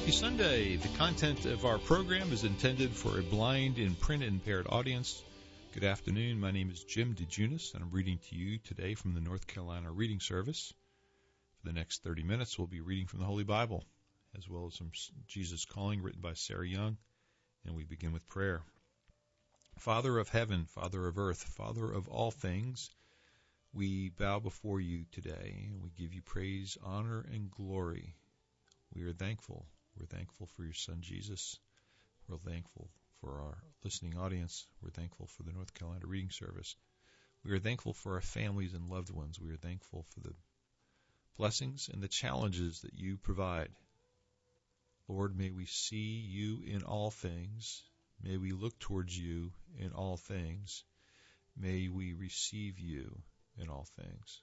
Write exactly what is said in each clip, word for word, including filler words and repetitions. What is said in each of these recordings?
Happy Sunday. The content of our program is intended for a blind and print-impaired audience. Good afternoon. My name is Jim DeJunis, and I'm reading to you today from the North Carolina Reading Service. For the next thirty minutes, we'll be reading from the Holy Bible, as well as some Jesus Calling written by Sarah Young, and we begin with prayer. Father of heaven, Father of earth, Father of all things, we bow before you today, and we give you praise, honor, and glory. We are thankful. We're thankful for your Son, Jesus. We're thankful for our listening audience. We're thankful for the North Carolina Reading Service. We are thankful for our families and loved ones. We are thankful for the blessings and the challenges that you provide. Lord, may we see you in all things. May we look towards you in all things. May we receive you in all things.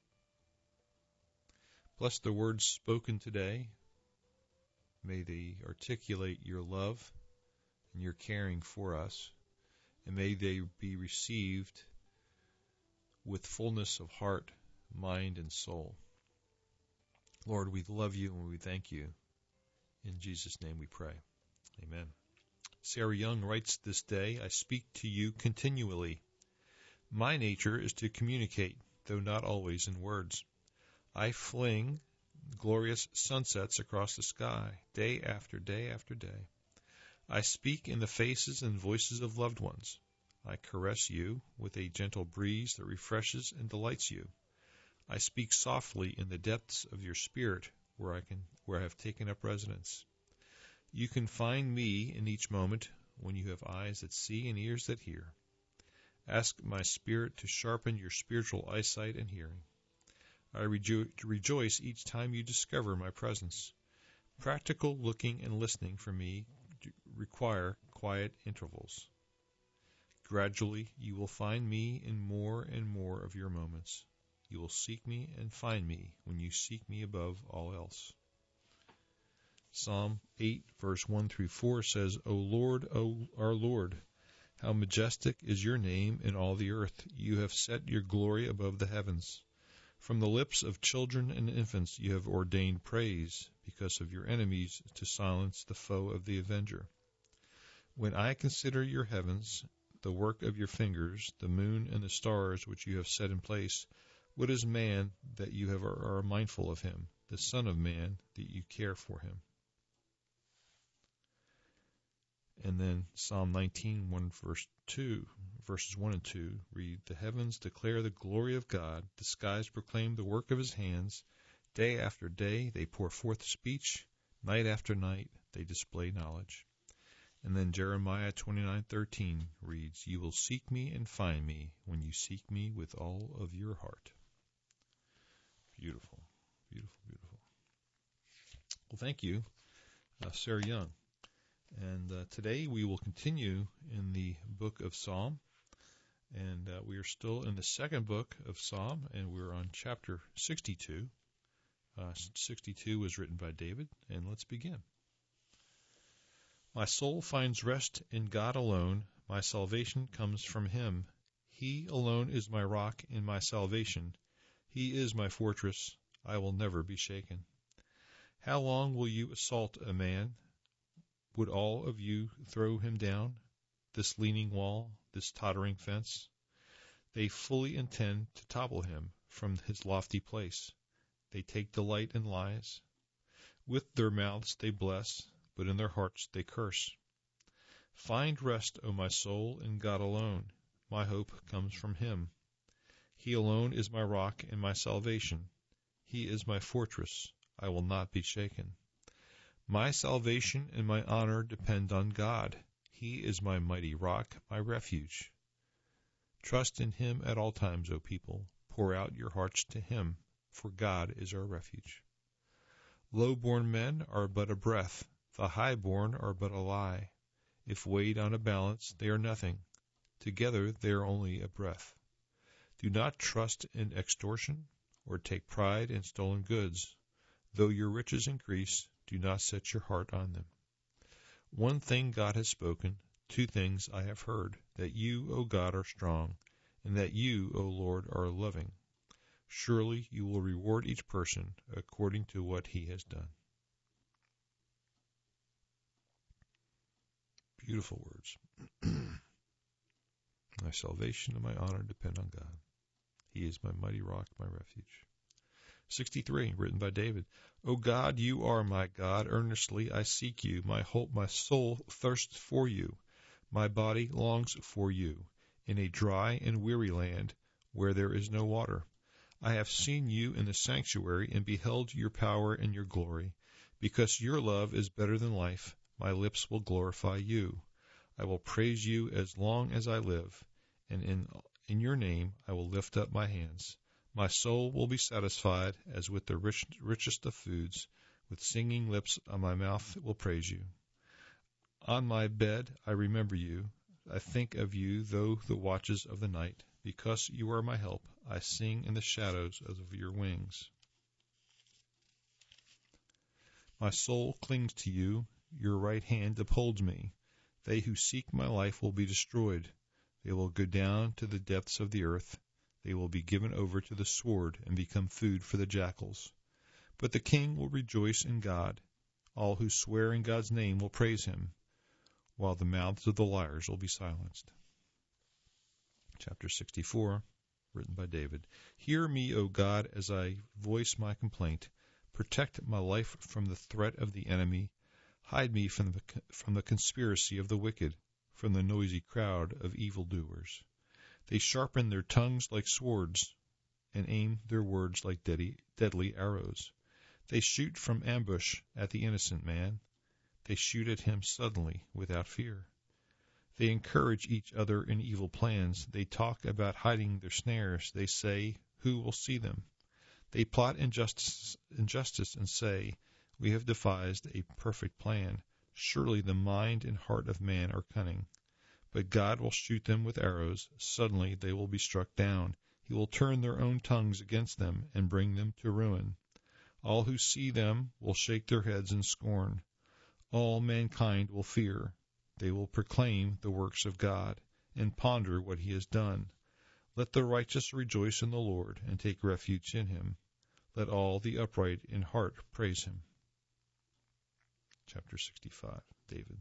Bless the words spoken today. May they articulate your love and your caring for us, and may they be received with fullness of heart, mind, and soul. Lord, we love you and we thank you. In Jesus' name we pray. Amen. Sarah Young writes this day, I speak to you continually. My nature is to communicate, though not always in words. I fling glorious sunsets across the sky, day after day after day. I speak in the faces and voices of loved ones. I caress you with a gentle breeze that refreshes and delights you. I speak softly in the depths of your spirit, where I can, where I have taken up residence. You can find me in each moment when you have eyes that see and ears that hear. Ask my spirit to sharpen your spiritual eyesight and hearing. I rejo- rejoice each time you discover my presence. Practical looking and listening for me require quiet intervals. Gradually, you will find me in more and more of your moments. You will seek me and find me when you seek me above all else. Psalm eight, verse one through four says, O Lord, O our Lord, how majestic is your name in all the earth. You have set your glory above the heavens. From the lips of children and infants you have ordained praise because of your enemies to silence the foe of the avenger. When I consider your heavens, the work of your fingers, the moon and the stars which you have set in place, what is man that you have are mindful of him, the Son of Man that you care for him? And then Psalm nineteen, one verse two, verses one and two read, The heavens declare the glory of God, the skies proclaim the work of his hands. Day after day they pour forth speech, night after night they display knowledge. And then Jeremiah twenty-nine thirteen reads, You will seek me and find me when you seek me with all of your heart. Beautiful, beautiful, beautiful. Well, thank you, uh, Sarah Young. And uh, today we will continue in the book of Psalm, and uh, we are still in the second book of Psalm, and we're on chapter sixty-two. Uh, sixty-two was written by David, and let's begin. My soul finds rest in God alone. My salvation comes from him. He alone is my rock and my salvation. He is my fortress. I will never be shaken. How long will you assault a man? Would all of you throw him down, this leaning wall, this tottering fence? They fully intend to topple him from his lofty place. They take delight in lies. With their mouths they bless, but in their hearts they curse. Find rest, O my soul, in God alone. My hope comes from him. He alone is my rock and my salvation. He is my fortress. I will not be shaken. My salvation and my honor depend on God. He is my mighty rock, my refuge. Trust in him at all times, O people. Pour out your hearts to him, for God is our refuge. Low-born men are but a breath. The high-born are but a lie. If weighed on a balance, they are nothing. Together they are only a breath. Do not trust in extortion, or take pride in stolen goods. Though your riches increase, do not set your heart on them. One thing God has spoken, two things I have heard, that you, O God, are strong, and that you, O Lord, are loving. Surely you will reward each person according to what he has done. Beautiful words. My salvation and my honor depend on God. He is my mighty rock, my refuge. sixty-three, written by David. O God, you are my God. Earnestly I seek you. My whole, my soul thirsts for you. My body longs for you in a dry and weary land where there is no water. I have seen you in the sanctuary and beheld your power and your glory. Because your love is better than life, my lips will glorify you. I will praise you as long as I live, and in, in your name I will lift up my hands. My soul will be satisfied as with the rich, richest of foods. With singing lips on my mouth will praise you. On my bed I remember you. I think of you through the watches of the night. Because you are my help, I sing in the shadows of your wings. My soul clings to you. Your right hand upholds me. They who seek my life will be destroyed. They will go down to the depths of the earth. They will be given over to the sword and become food for the jackals. But the king will rejoice in God. All who swear in God's name will praise him, while the mouths of the liars will be silenced. Chapter sixty-four, written by David. Hear me, O God, as I voice my complaint. Protect my life from the threat of the enemy. Hide me from the, from the conspiracy of the wicked, from the noisy crowd of evildoers. They sharpen their tongues like swords and aim their words like deadly, deadly arrows. They shoot from ambush at the innocent man. They shoot at him suddenly without fear. They encourage each other in evil plans. They talk about hiding their snares. They say, who will see them? They plot injustice, injustice and say, we have devised a perfect plan. Surely the mind and heart of man are cunning. But God will shoot them with arrows. Suddenly they will be struck down. He will turn their own tongues against them and bring them to ruin. All who see them will shake their heads in scorn. All mankind will fear. They will proclaim the works of God and ponder what he has done. Let the righteous rejoice in the Lord and take refuge in him. Let all the upright in heart praise him. Chapter sixty-five, David.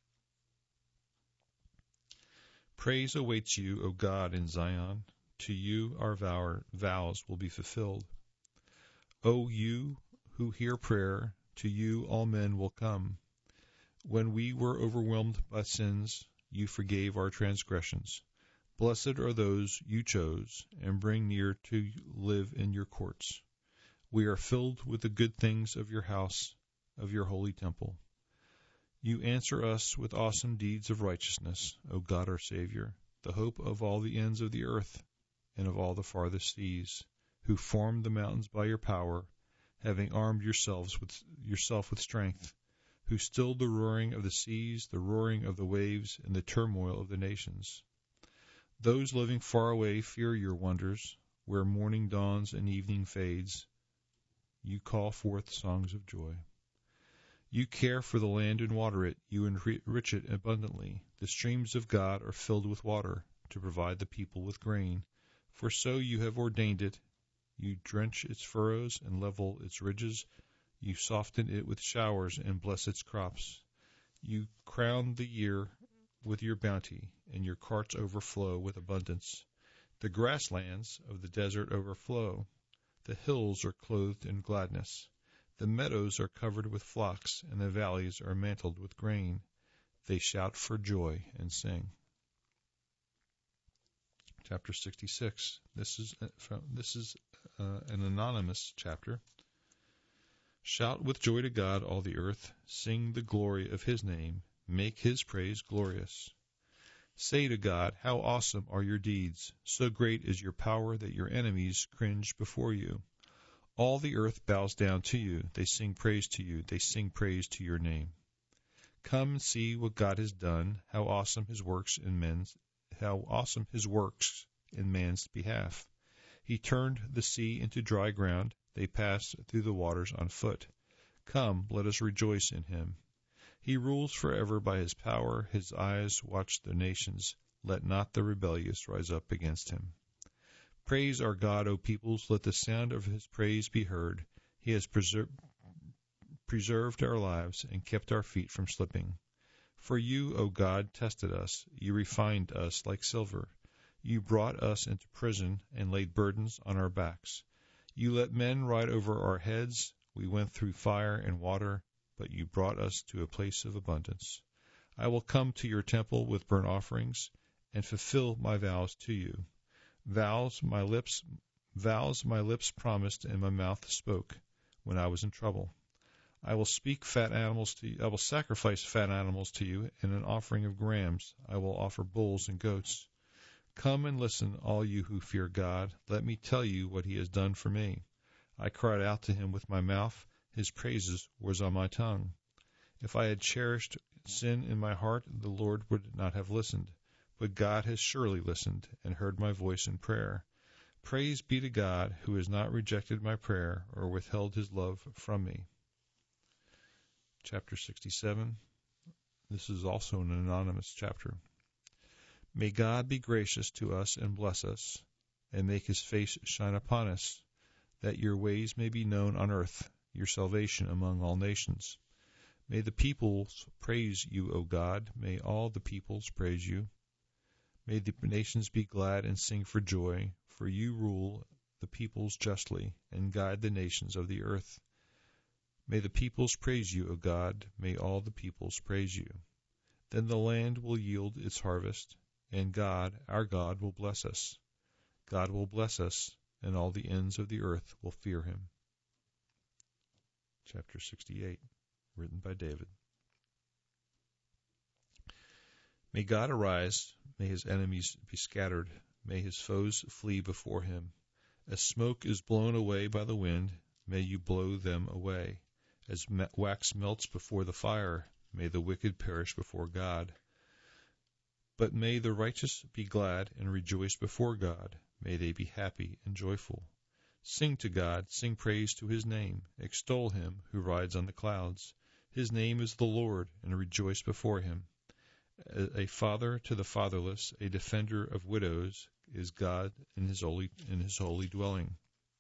Praise awaits you, O God, in Zion. To you our vow, vows will be fulfilled. O you who hear prayer, to you all men will come. When we were overwhelmed by sins, you forgave our transgressions. Blessed are those you chose and bring near to live in your courts. We are filled with the good things of your house, of your holy temple. You answer us with awesome deeds of righteousness, O God our Savior, the hope of all the ends of the earth and of all the farthest seas, who formed the mountains by your power, having armed yourselves with, yourself with strength, who stilled the roaring of the seas, the roaring of the waves, and the turmoil of the nations. Those living far away fear your wonders. Where morning dawns and evening fades, you call forth songs of joy. You care for the land and water it. You enrich it abundantly. The streams of God are filled with water to provide the people with grain. For so you have ordained it. You drench its furrows and level its ridges. You soften it with showers and bless its crops. You crown the year with your bounty, and your carts overflow with abundance. The grasslands of the desert overflow. The hills are clothed in gladness. The meadows are covered with flocks, and the valleys are mantled with grain. They shout for joy and sing. Chapter sixty-six. This is from, this is uh, an anonymous chapter. Shout with joy to God, all the earth. Sing the glory of his name. Make his praise glorious. Say to God, how awesome are your deeds. So great is your power that your enemies cringe before you. All the earth bows down to you. They sing praise to you. They sing praise to your name. Come and see what God has done, how awesome his works in men's how awesome his works in man's behalf. He turned the sea into dry ground. They passed through the waters on foot. Come, let us rejoice in him. He rules forever by his power. His eyes watch the nations. Let not the rebellious rise up against him. Praise our God, O peoples. Let the sound of his praise be heard. He has preser- preserved our lives and kept our feet from slipping. For you, O God, tested us. You refined us like silver. You brought us into prison and laid burdens on our backs. You let men ride over our heads. We went through fire and water, but you brought us to a place of abundance. I will come to your temple with burnt offerings and fulfill my vows to you. Vows my lips, vows my lips promised and my mouth spoke when I was in trouble. I will speak fat animals to you. I will sacrifice fat animals to you, and an offering of grams. I will offer bulls and goats. Come and listen, all you who fear God. Let me tell you what he has done for me. I cried out to him with my mouth. His praises was on my tongue. If I had cherished sin in my heart, the Lord would not have listened. But God has surely listened and heard my voice in prayer. Praise be to God, who has not rejected my prayer or withheld his love from me. Chapter sixty-seven. This is also an anonymous chapter. May God be gracious to us and bless us, and make his face shine upon us, that your ways may be known on earth, your salvation among all nations. May the peoples praise you, O God. May all the peoples praise you. May the nations be glad and sing for joy, for you rule the peoples justly and guide the nations of the earth. May the peoples praise you, O God. May all the peoples praise you. Then the land will yield its harvest, and God, our God, will bless us. God will bless us, and all the ends of the earth will fear him. Chapter sixty-eight, written by David. May God arise, may his enemies be scattered, may his foes flee before him. As smoke is blown away by the wind, may you blow them away. As wax melts before the fire, may the wicked perish before God. But may the righteous be glad and rejoice before God. May they be happy and joyful. Sing to God, sing praise to his name. Extol him who rides on the clouds. His name is the Lord, and rejoice before him. A father to the fatherless, a defender of widows, is God in his holy, in his holy dwelling.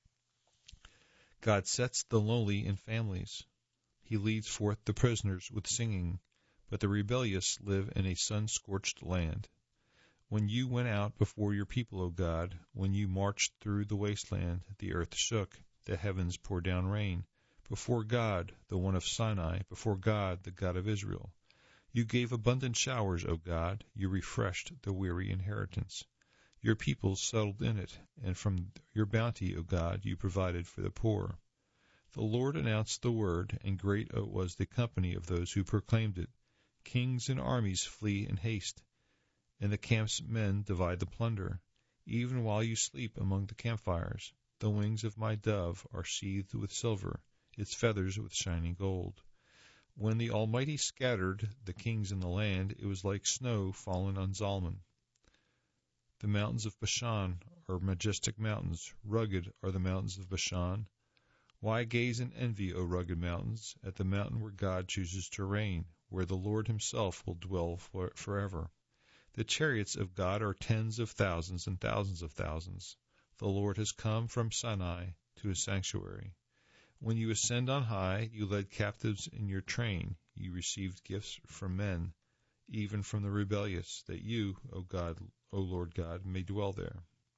God sets the lowly in families. He leads forth the prisoners with singing, but the rebellious live in a sun-scorched land. When you went out before your people, O God, when you marched through the wasteland, the earth shook, the heavens poured down rain. Before God, the one of Sinai, before God, the God of Israel. You gave abundant showers, O God, you refreshed the weary inheritance. Your people settled in it, and from your bounty, O God, you provided for the poor. The Lord announced the word, and great was the company of those who proclaimed it. Kings and armies flee in haste, and the camp's men divide the plunder. Even while you sleep among the campfires, the wings of my dove are sheathed with silver, its feathers with shining gold. When the Almighty scattered the kings in the land, it was like snow fallen on Zalman. The mountains of Bashan are majestic mountains. Rugged are the mountains of Bashan. Why gaze in envy, O rugged mountains, at the mountain where God chooses to reign, where the Lord himself will dwell for, forever? The chariots of God are tens of thousands and thousands of thousands. The Lord has come from Sinai to his sanctuary. When you ascend on high, you led captives in your train. You received gifts from men, even from the rebellious, that you, O God, O Lord God, may dwell there.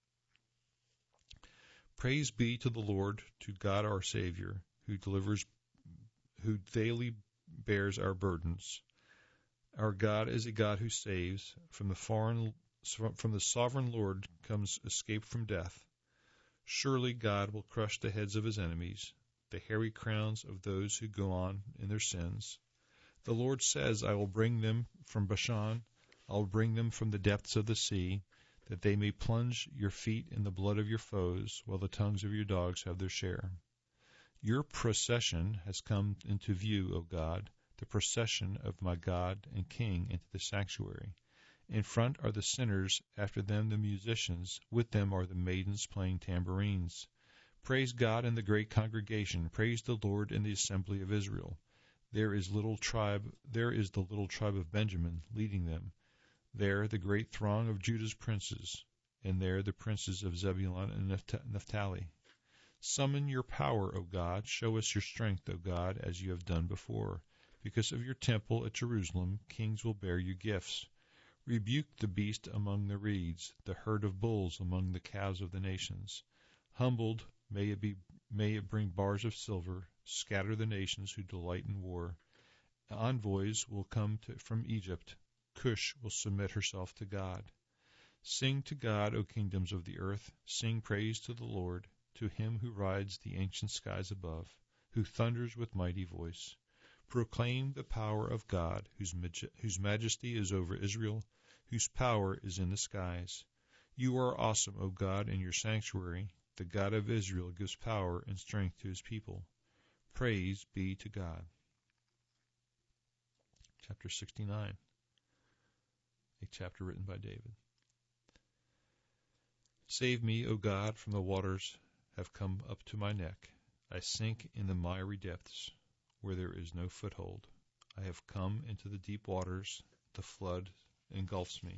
Praise be to the Lord, to God our Savior, who delivers, who daily bears our burdens. Our God is a God who saves. From the foreign, from the sovereign Lord comes escape from death. Surely God will crush the heads of his enemies, the hairy crowns of those who go on in their sins. The Lord says, I will bring them from Bashan, I will bring them from the depths of the sea, that they may plunge your feet in the blood of your foes, while the tongues of your dogs have their share. Your procession has come into view, O God, the procession of my God and King into the sanctuary. In front are the sinners, after them the musicians, with them are the maidens playing tambourines. Praise God in the great congregation, praise the Lord in the assembly of Israel. There is little tribe, there is the little tribe of Benjamin leading them. There the great throng of Judah's princes, and there the princes of Zebulun and Naphtali. Summon your power, O God. Show us your strength, O God, as you have done before. Because of your temple at Jerusalem, kings will bear you gifts. Rebuke the beast among the reeds, the herd of bulls among the calves of the nations. Humbled, may it be, may it bring bars of silver, scatter the nations who delight in war. Envoys will come to, from Egypt. Cush will submit herself to God. Sing to God, O kingdoms of the earth. Sing praise to the Lord, to him who rides the ancient skies above, who thunders with mighty voice. Proclaim the power of God, whose, maj- whose majesty is over Israel, whose power is in the skies. You are awesome, O God, in your sanctuary. The God of Israel gives power and strength to his people. Praise be to God. Chapter sixty-nine, a chapter written by David. Save me, O God, from the waters have come up to my neck. I sink in the miry depths, where there is no foothold. I have come into the deep waters. The flood engulfs me.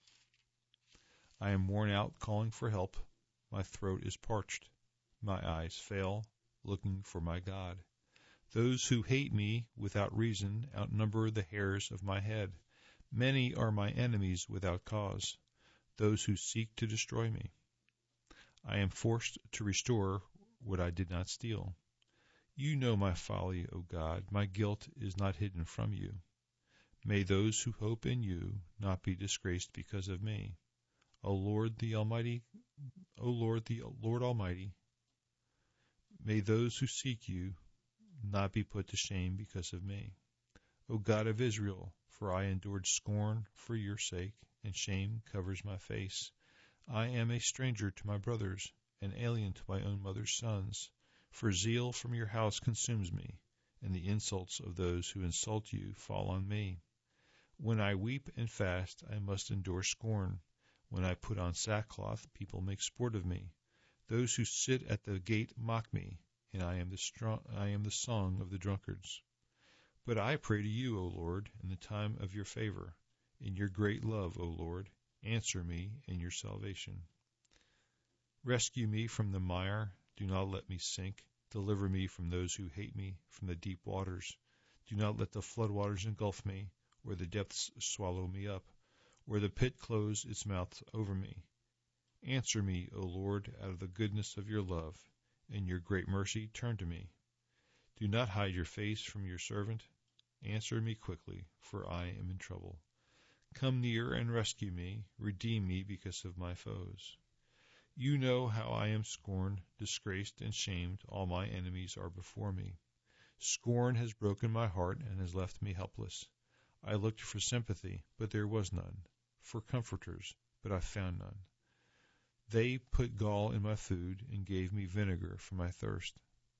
I am worn out calling for help. My throat is parched. My eyes fail, looking for my God. Those who hate me without reason outnumber the hairs of my head. Many are my enemies without cause, those who seek to destroy me. I am forced to restore what I did not steal. You know my folly, O God. My guilt is not hidden from you. May those who hope in you not be disgraced because of me. O Lord the Almighty, O Lord the Lord Almighty, may those who seek you not be put to shame because of me. O God of Israel, for I endured scorn for your sake, and shame covers my face. I am a stranger to my brothers, an alien to my own mother's sons. For zeal from your house consumes me, and the insults of those who insult you fall on me. When I weep and fast, I must endure scorn. When I put on sackcloth, people make sport of me. Those who sit at the gate mock me, and I am the strong, I am the song of the drunkards. But I pray to you, O Lord, in the time of your favor. In your great love, O Lord, answer me in your salvation. Rescue me from the mire. Do not let me sink. Deliver me from those who hate me, from the deep waters. Do not let the floodwaters engulf me, or the depths swallow me up, or the pit close its mouth over me. Answer me, O Lord, out of the goodness of your love. In your great mercy, turn to me. Do not hide your face from your servant. Answer me quickly, for I am in trouble. Come near and rescue me. Redeem me because of my foes. You know how I am scorned, disgraced, and shamed. All my enemies are before me. Scorn has broken my heart and has left me helpless. I looked for sympathy, but there was none, for comforters, but I found none. They put gall in my food and gave me vinegar for my thirst.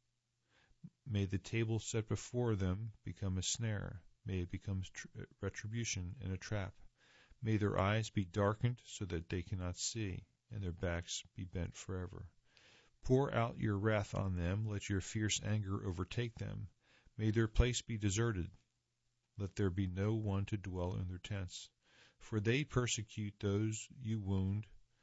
May the table set before them become a snare. May it become tr- retribution and a trap. May their eyes be darkened so that they cannot see, and their backs be bent forever. Pour out your wrath on them. Let your fierce anger overtake them. May their place be deserted. Let there be no one to dwell in their tents. For they persecute those you wound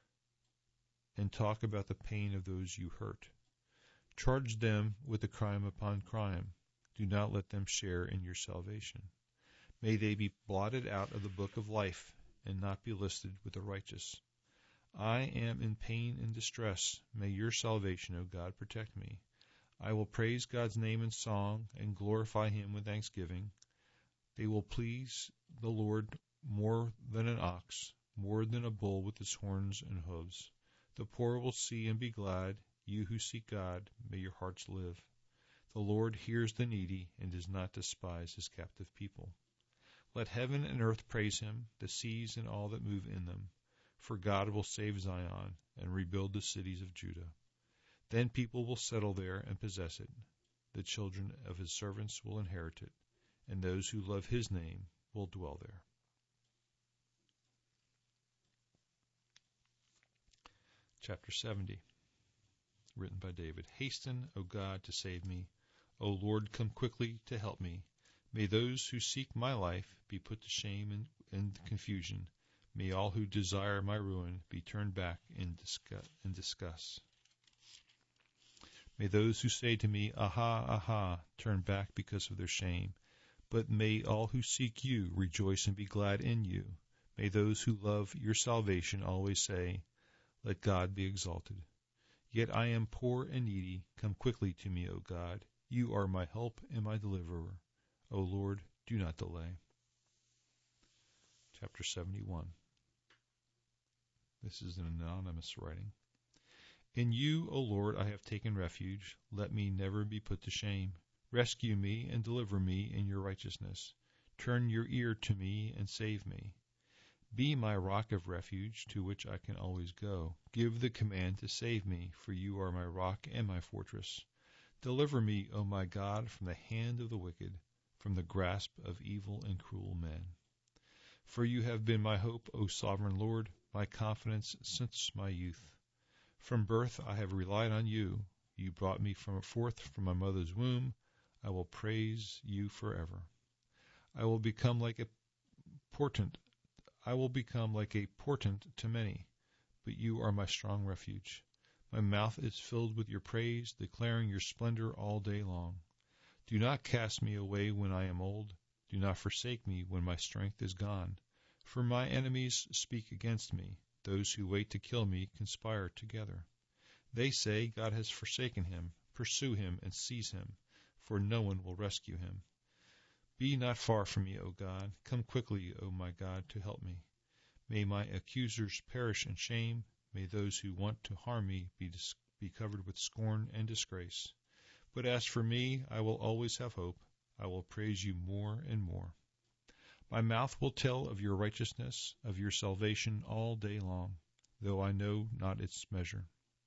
and talk about the pain of those you hurt. Charge them with the crime upon crime. Do not let them share in your salvation. May they be blotted out of the book of life and not be listed with the righteous. I am in pain and distress. May your salvation, O God, protect me. I will praise God's name in song and glorify him with thanksgiving. They will please the Lord more than an ox, more than a bull with its horns and hooves. The poor will see and be glad. You who seek God, may your hearts live. The Lord hears the needy and does not despise his captive people. Let heaven and earth praise him, the seas and all that move in them. For God will save Zion and rebuild the cities of Judah. Then people will settle there and possess it. The children of his servants will inherit it, and those who love his name will dwell there. Chapter seventy, written by David. Hasten, O God, to save me. O Lord, come quickly to help me. May those who seek my life be put to shame and, and confusion. May all who desire my ruin be turned back in disgust. In disgust. May those who say to me, Aha, aha, turn back because of their shame. But may all who seek you rejoice and be glad in you. May those who love your salvation always say, let God be exalted. Yet I am poor and needy. Come quickly to me, O God. You are my help and my deliverer. O Lord, do not delay. Chapter seventy-one. This is an anonymous writing. In you, O Lord, I have taken refuge. Let me never be put to shame. Rescue me and deliver me in your righteousness. Turn your ear to me and save me. Be my rock of refuge, to which I can always go. Give the command to save me, for you are my rock and my fortress. Deliver me, O my God, from the hand of the wicked, from the grasp of evil and cruel men. For you have been my hope, O sovereign Lord, my confidence since my youth. From birth I have relied on you. You brought me from forth from my mother's womb. I will praise you forever. I will become like a portent. I will become like a portent to many, but you are my strong refuge. My mouth is filled with your praise, declaring your splendor all day long. Do not cast me away when I am old. Do not forsake me when my strength is gone. For my enemies speak against me. Those who wait to kill me conspire together. They say, God has forsaken him. Pursue him and seize him, for no one will rescue him. Be not far from me, O God. Come quickly, O my God, to help me. May my accusers perish in shame. May those who want to harm me be, dis- be covered with scorn and disgrace. But as for me, I will always have hope. I will praise you more and more. My mouth will tell of your righteousness, of your salvation all day long, though I know not its measure.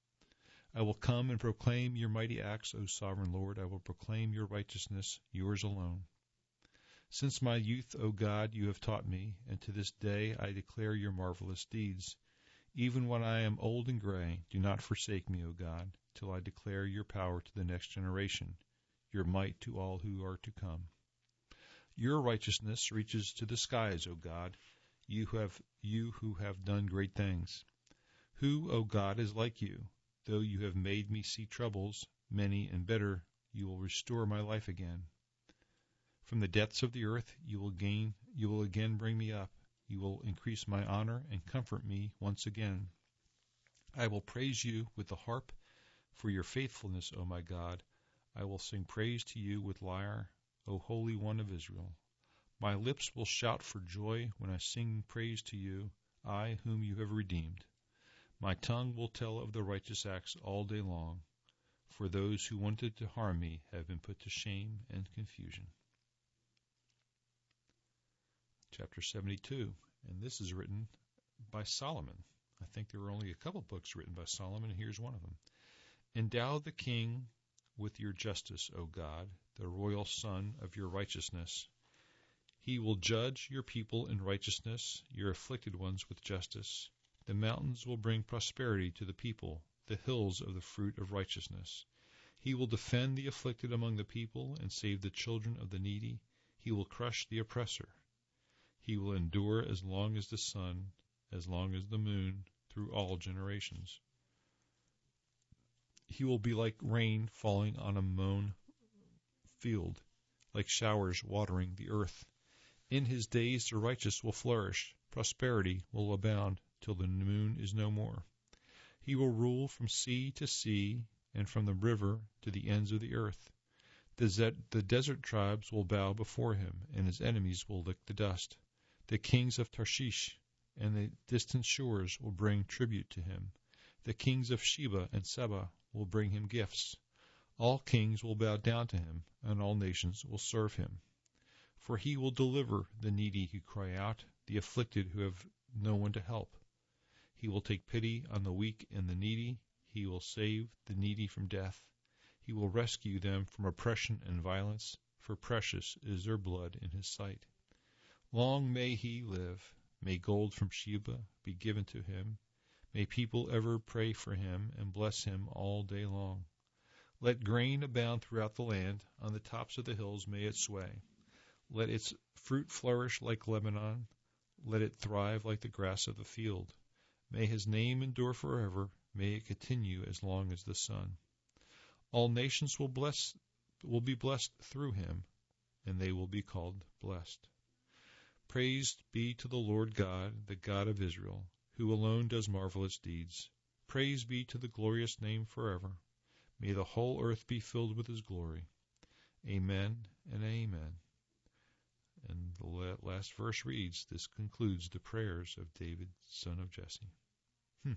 I will come and proclaim your mighty acts, O sovereign Lord. I will proclaim your righteousness, yours alone. Since my youth, O God, you have taught me, and to this day I declare your marvelous deeds. Even when I am old and gray, do not forsake me, O God, till I declare your power to the next generation, your might to all who are to come. Your righteousness reaches to the skies, O God, you who have, you who have done great things. Who, O God, is like you? Though you have made me see troubles, many and bitter, you will restore my life again. From the depths of the earth you will gain, you will again bring me up. You will increase my honor and comfort me once again. I will praise you with the harp for your faithfulness, O my God. I will sing praise to you with lyre, O Holy One of Israel. My lips will shout for joy when I sing praise to you, I whom you have redeemed. My tongue will tell of the righteous acts all day long, for those who wanted to harm me have been put to shame and confusion. Chapter seventy-two, and this is written by Solomon. I think there were only a couple books written by Solomon, and here's one of them. Endow the king with your justice, O God, the royal son of your righteousness. He will judge your people in righteousness, your afflicted ones with justice. The mountains will bring prosperity to the people, the hills of the fruit of righteousness. He will defend the afflicted among the people and save the children of the needy. He will crush the oppressor. He will endure as long as the sun, as long as the moon, through all generations. He will be like rain falling on a mown field, like showers watering the earth. In his days the righteous will flourish, prosperity will abound till the moon is no more. He will rule from sea to sea, and from the river to the ends of the earth. The, ze- the desert tribes will bow before him, and his enemies will lick the dust. The kings of Tarshish and the distant shores will bring tribute to him. The kings of Sheba and Seba will bring him gifts. All kings will bow down to him, and all nations will serve him. For he will deliver the needy who cry out, the afflicted who have no one to help. He will take pity on the weak and the needy. He will save the needy from death. He will rescue them from oppression and violence, for precious is their blood in his sight. Long may he live. May gold from Sheba be given to him. May people ever pray for him and bless him all day long. Let grain abound throughout the land. On the tops of the hills may it sway. Let its fruit flourish like Lebanon. Let it thrive like the grass of the field. May his name endure forever. May it continue as long as the sun. All nations will bless, will be blessed through him, and they will be called blessed. Praise be to the Lord God, the God of Israel, who alone does marvelous deeds. Praise be to the glorious name forever. May the whole earth be filled with his glory. Amen and amen. And the last verse reads, this concludes the prayers of David, son of Jesse. Hmm.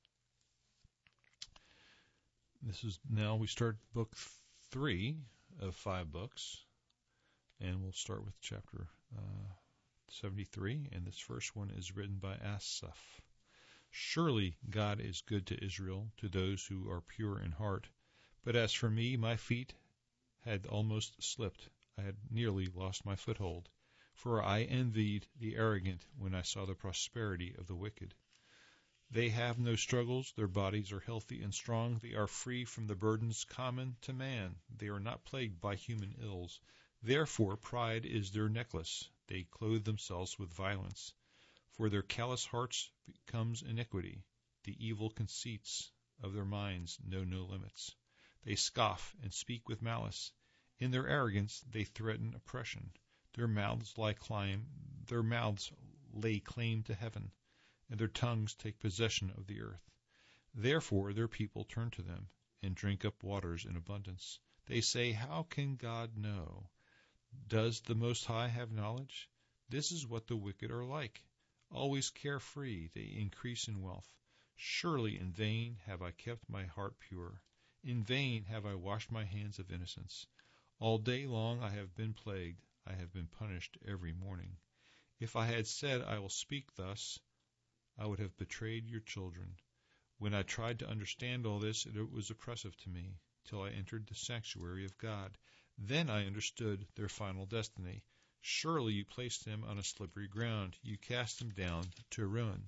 This is now we start book three of five books, and we'll start with chapter uh, seventy-three, and this first one is written by Asaph. Surely God is good to Israel, to those who are pure in heart. But as for me, my feet had almost slipped. I had nearly lost my foothold, for I envied the arrogant when I saw the prosperity of the wicked. They have no struggles, their bodies are healthy and strong, they are free from the burdens common to man, they are not plagued by human ills. Therefore pride is their necklace, they clothe themselves with violence. For their callous hearts becomes iniquity, the evil conceits of their minds know no limits. They scoff and speak with malice. In their arrogance they threaten oppression. Their mouths lie climb, their mouths lay claim to heaven, and their tongues take possession of the earth. Therefore their people turn to them, and drink up waters in abundance. They say, how can God know? Does the Most High have knowledge? This is what the wicked are like. Always carefree, they increase in wealth. Surely in vain have I kept my heart pure. In vain have I washed my hands of innocence. All day long I have been plagued. I have been punished every morning. If I had said, I will speak thus, I would have betrayed your children. When I tried to understand all this, it was oppressive to me, till I entered the sanctuary of God. Then I understood their final destiny. Surely you placed them on a slippery ground. You cast them down to ruin.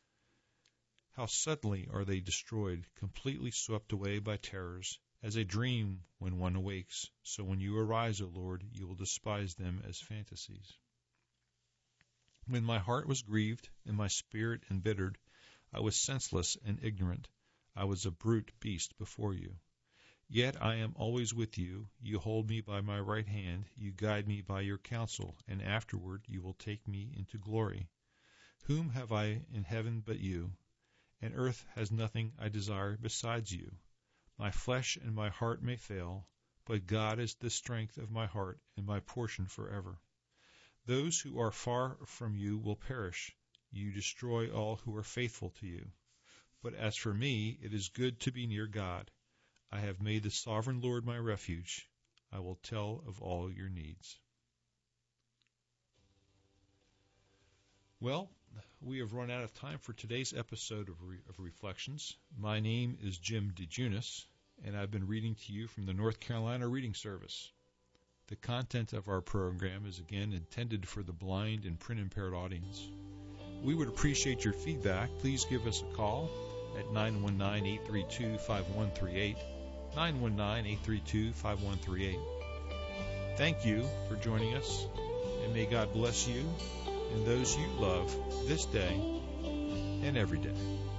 How suddenly are they destroyed, completely swept away by terrors, as a dream when one awakes. So when you arise, O Lord, you will despise them as fantasies. When my heart was grieved and my spirit embittered, I was senseless and ignorant. I was a brute beast before you. Yet I am always with you. You hold me by my right hand. You guide me by your counsel, and afterward you will take me into glory. Whom have I in heaven but you? And earth has nothing I desire besides you. My flesh and my heart may fail, but God is the strength of my heart and my portion forever. Those who are far from you will perish. You destroy all who are faithful to you. But as for me, it is good to be near God. I have made the sovereign Lord my refuge. I will tell of all your needs. Well, we have run out of time for today's episode of, Re- of Reflections. My name is Jim DeJunis, and I've been reading to you from the North Carolina Reading Service. The content of our program is again intended for the blind and print-impaired audience. We would appreciate your feedback. Please give us a call at nine one nine, eight three two, five one three eight, nine one nine, eight three two, five one three eight. Thank you for joining us, and may God bless you and those you love this day and every day.